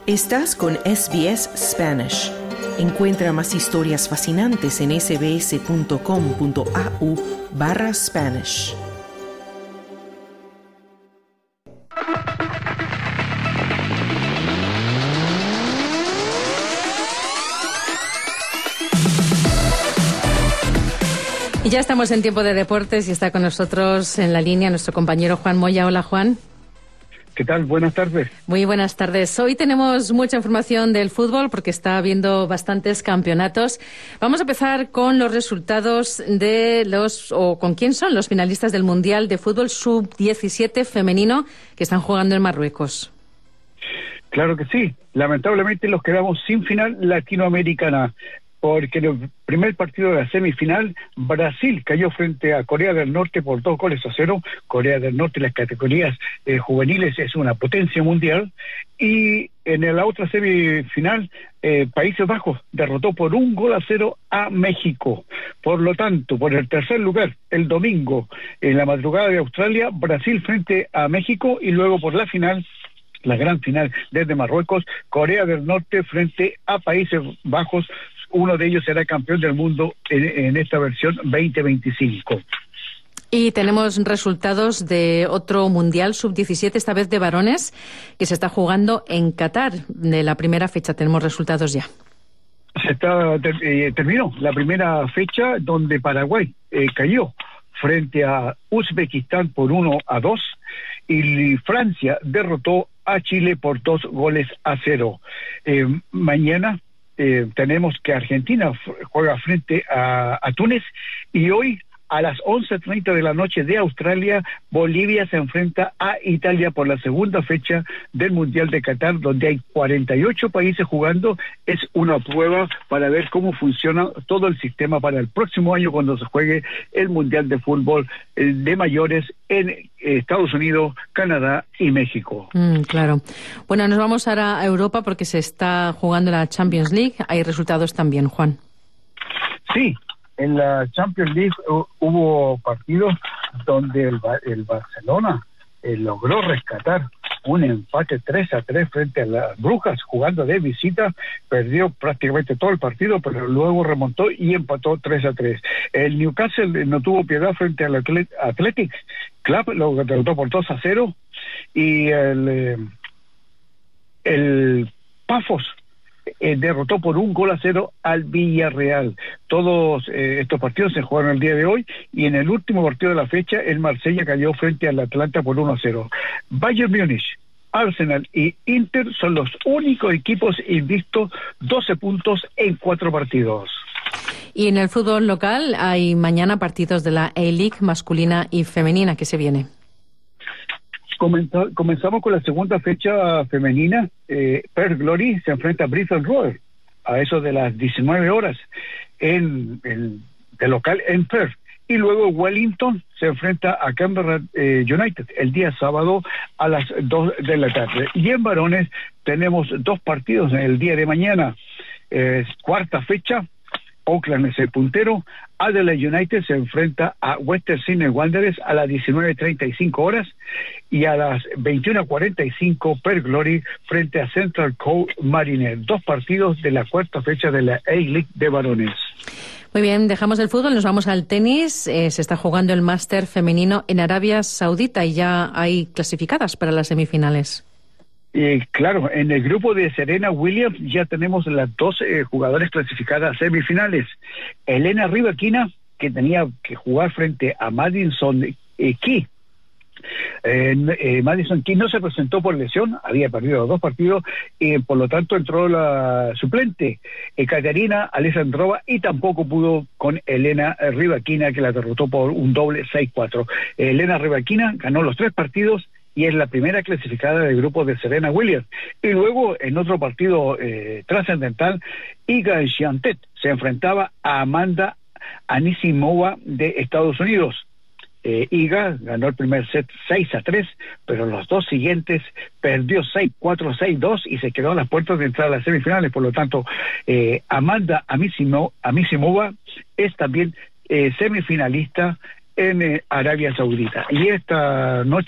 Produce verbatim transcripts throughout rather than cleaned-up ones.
Estás con S B S Spanish. Encuentra más historias fascinantes en sbs.com.au barra Spanish. Y ya estamos en tiempo de deportes y está con nosotros en la línea nuestro compañero Juan Moya. Hola, Juan. ¿Qué tal? Buenas tardes. Muy buenas tardes. Hoy tenemos mucha información del fútbol porque está habiendo bastantes campeonatos. Vamos a empezar con los resultados de los, o con quién son los finalistas del Mundial de Fútbol sub diecisiete femenino que están jugando en Marruecos. Claro que sí. Lamentablemente nos quedamos sin final latinoamericana, porque en el primer partido de la semifinal, Brasil cayó frente a Corea del Norte por dos goles a cero. Corea del Norte en las categorías eh, juveniles es una potencia mundial. Y en la otra semifinal, eh, Países Bajos derrotó por un gol a cero a México. Por lo tanto, por el tercer lugar, el domingo, en la madrugada de Australia, Brasil frente a México, y luego por la final, la gran final desde Marruecos, Corea del Norte frente a Países Bajos. Uno de ellos será campeón del mundo en, en esta versión veinte veinticinco. Y tenemos resultados de otro Mundial sub diecisiete, esta vez de varones, que se está jugando en Qatar. De la primera fecha tenemos resultados ya. Se está ter, eh, terminó la primera fecha, donde Paraguay eh, cayó frente a Uzbekistán por uno a dos, y Francia derrotó a Chile por dos goles a cero. Eh, mañana Eh, tenemos que Argentina juega frente a, a Túnez, y hoy a las once treinta de la noche de Australia, Bolivia se enfrenta a Italia por la segunda fecha del Mundial de Qatar, donde hay cuarenta y ocho países jugando. Es una prueba para ver cómo funciona todo el sistema para el próximo año, cuando se juegue el Mundial de Fútbol eh, de mayores en eh, Estados Unidos, Canadá y México. Mm, claro. Bueno, nos vamos ahora a Europa porque se está jugando la Champions League. Hay resultados también, Juan. Sí. En la Champions League uh, hubo partidos donde el, el Barcelona eh, logró rescatar un empate tres a tres frente a las Brujas, jugando de visita. Perdió prácticamente todo el partido, pero luego remontó y empató tres a tres. El Newcastle no tuvo piedad frente al Athletic Club, lo derrotó por dos a cero. Y el, eh, el Pafos Eh, derrotó por un gol a cero al Villarreal. Todos eh, estos partidos se jugaron el día de hoy, y en el último partido de la fecha, el Marsella cayó frente al Atlanta por uno a cero. Bayern Múnich, Arsenal y Inter son los únicos equipos invictos, doce puntos en cuatro partidos. Y en el fútbol local hay mañana partidos de la A-League masculina y femenina. ¿Qué se viene? Comenzamos con la segunda fecha femenina. eh, Perth Glory se enfrenta a Bristol Rovers a eso de las diecinueve horas en el de local en Perth, y luego Wellington se enfrenta a Canberra eh, United el día sábado a las dos de la tarde. Y en varones tenemos dos partidos en el día de mañana. Eh, cuarta fecha, Auckland es el puntero. Adelaide United se enfrenta a Western Sydney Wanderers a las diecinueve treinta y cinco horas, y a las veintiuna cuarenta y cinco Perth Glory frente a Central Coast Mariners. Dos partidos de la cuarta fecha de la A-League de varones. Muy bien, dejamos el fútbol, nos vamos al tenis. Eh, se está jugando el Máster femenino en Arabia Saudita y ya hay clasificadas para las semifinales. Eh, claro, en el grupo de Serena Williams ya tenemos las dos eh, jugadoras clasificadas a semifinales. Elena Rybakina, que tenía que jugar frente a Madison eh, Key. Eh, eh, Madison Key no se presentó por lesión, había perdido dos partidos, y eh, por lo tanto entró la suplente eh, Katerina Alexandrova, y tampoco pudo con Elena Rybakina, que la derrotó por un doble seis cuatro. Eh, Elena Rybakina ganó los tres partidos y es la primera clasificada del grupo de Serena Williams. Y luego, en otro partido eh, trascendental, Iga Swiatek se enfrentaba a Amanda Anisimova de Estados Unidos. Eh, Iga ganó el primer set seis a tres, pero los dos siguientes perdió seis cuatro, seis dos y se quedó a las puertas de entrar a las semifinales. Por lo tanto, eh, Amanda Anisimova es también eh, semifinalista en eh, Arabia Saudita. Y esta noche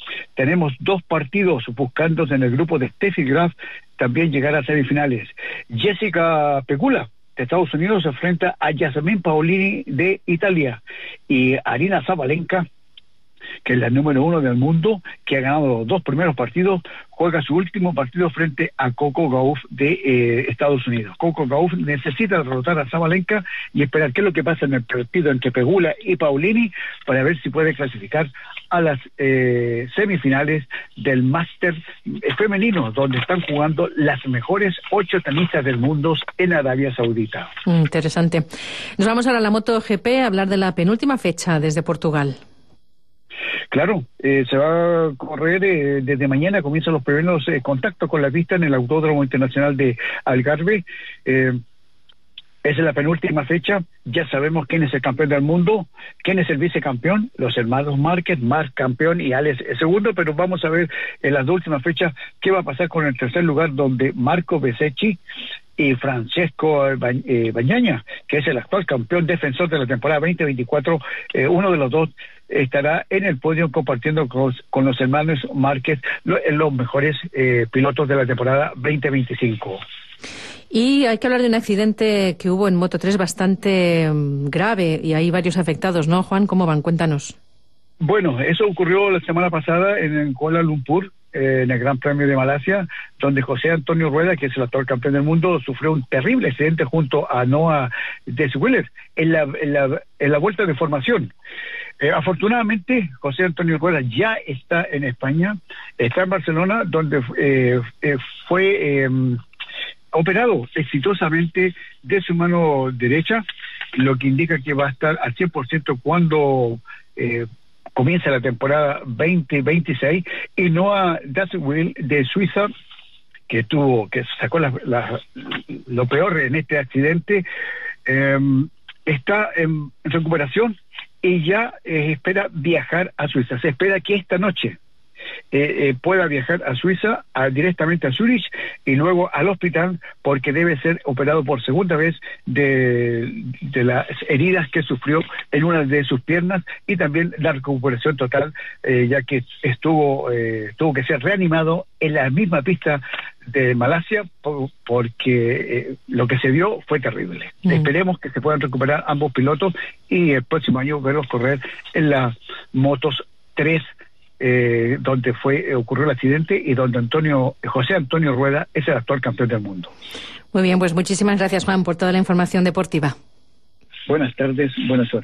Tenemos dos partidos buscando en el grupo de Steffi Graf también llegar a semifinales. Jessica Pegula de Estados Unidos se enfrenta a Yasmin Paolini de Italia, y Arina Sabalenka, que es la número uno del mundo, que ha ganado los dos primeros partidos, juega su último partido frente a Coco Gauff de eh, Estados Unidos. Coco Gauff necesita derrotar a Sabalenka y esperar qué es lo que pasa en el partido entre Pegula y Paolini para ver si puede clasificar a las eh, semifinales del Máster femenino, donde están jugando las mejores ocho tenistas del mundo en Arabia Saudita. Interesante. Nos vamos ahora a la MotoGP a hablar de la penúltima fecha desde Portugal. Claro, eh, se va a correr eh, desde mañana, comienzan los primeros eh, contactos con la pista en el Autódromo Internacional de Algarve. Eh, esa es la penúltima fecha, ya sabemos quién es el campeón del mundo, quién es el vicecampeón, los hermanos Márquez, Marc campeón y Alex segundo, pero vamos a ver en las dos últimas fechas qué va a pasar con el tercer lugar, donde Marco Bezzecchi y Francesco Bagnaia, que es el actual campeón defensor de la temporada veinte veinticuatro, eh, uno de los dos estará en el podio compartiendo con, con los hermanos Márquez lo, los mejores eh, pilotos de la temporada veinte veinticinco. Y hay que hablar de un accidente que hubo en Moto tres bastante um, grave, y hay varios afectados, ¿no, Juan? ¿Cómo van? Cuéntanos. Bueno, eso ocurrió la semana pasada en Kuala Lumpur, eh, en el Gran Premio de Malasia, donde José Antonio Rueda, que es el actual campeón del mundo, sufrió un terrible accidente junto a Noah Deswiller en la, en la, en la vuelta de formación. Eh, afortunadamente, José Antonio Rueda ya está en España, está en Barcelona, donde eh, eh, fue... Eh, operado exitosamente de su mano derecha, lo que indica que va a estar al cien por ciento cuando eh, comienza la temporada veinte veintiséis, y Noah Deswiller de Suiza, que tuvo, que sacó la, la, lo peor en este accidente, eh, está en recuperación y ya eh, espera viajar a Suiza. Se espera que esta noche Eh, eh, pueda viajar a Suiza, a, directamente a Zurich y luego al hospital, porque debe ser operado por segunda vez de, de las heridas que sufrió en una de sus piernas, y también la recuperación total, eh, ya que estuvo eh, tuvo que ser reanimado en la misma pista de Malasia, por, porque eh, lo que se vio fue terrible. Mm. Esperemos que se puedan recuperar ambos pilotos y el próximo año verlos correr en las Motos tres, Eh, donde fue eh, ocurrió el accidente y donde Antonio José Antonio Rueda es el actual campeón del mundo. Muy bien, pues muchísimas gracias, Juan, por toda la información deportiva. Buenas tardes, buena suerte.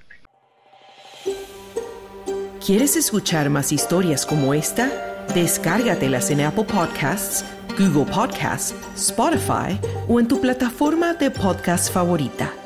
¿Quieres escuchar más historias como esta? Descárgatelas en Apple Podcasts, Google Podcasts, Spotify o en tu plataforma de podcast favorita.